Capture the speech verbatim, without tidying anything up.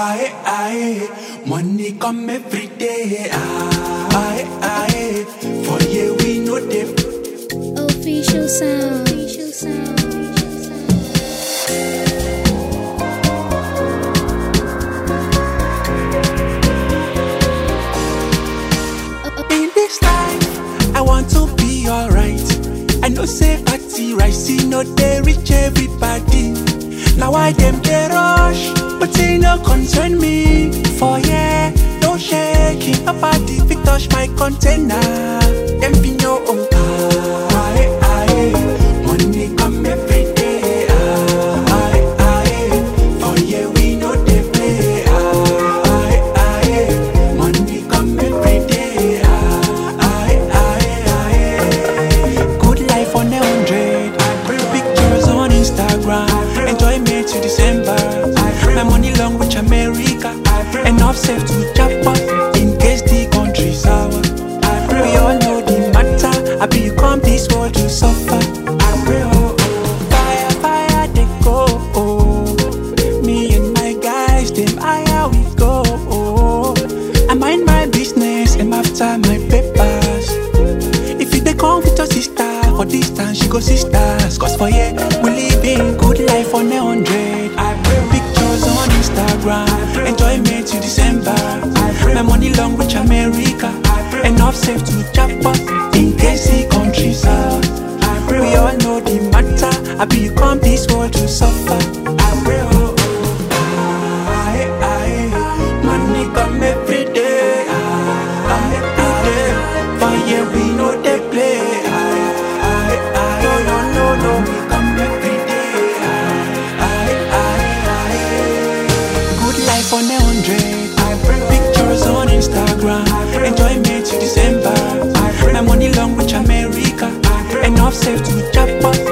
Aye, aye, money come every day. Aye, aye, for you we know them. Official sound. Official sound. In this life, I want to be alright. I know say party rice, no they reach everybody. Now I them they rush, but it no concern me. For yeah, don't shake it. Nobody fit touch my container. Them be no oh. Aye, aye, money come every day. Aye, aye, for yeah we know they play. Aye, aye, money come every day. Aye, aye, aye. Good life on a hundred. Pictures on Instagram. Enjoyment to December. My money long with America. Enough safe to Japan in case the country's sour. We all know the matter. I be you come this world to suffer. I pray oh, oh. Fire, fire they go. Oh. Me and my guys, them higher we go. Oh. I mind my business, I'm after my papers. If you they come with your sister, for distance she go sisters. Cause for yeah, we living good life on a hundred. I pray pictures on Instagram. Enjoyment to December. My money long with America. Enough safe to Japan in case the country's out. We all know the matter. I be you come this world to suffer. I pray oh, oh. Aye, aye, money come every day. Aye, aye, for yeah we know they play. Aye, aye, aye, no, no, no, no, we come every day. Aye, aye, aye, good life on a hundred. Pictures on Instagram. Enjoyment to December. My money long with America. Enough safe to Japan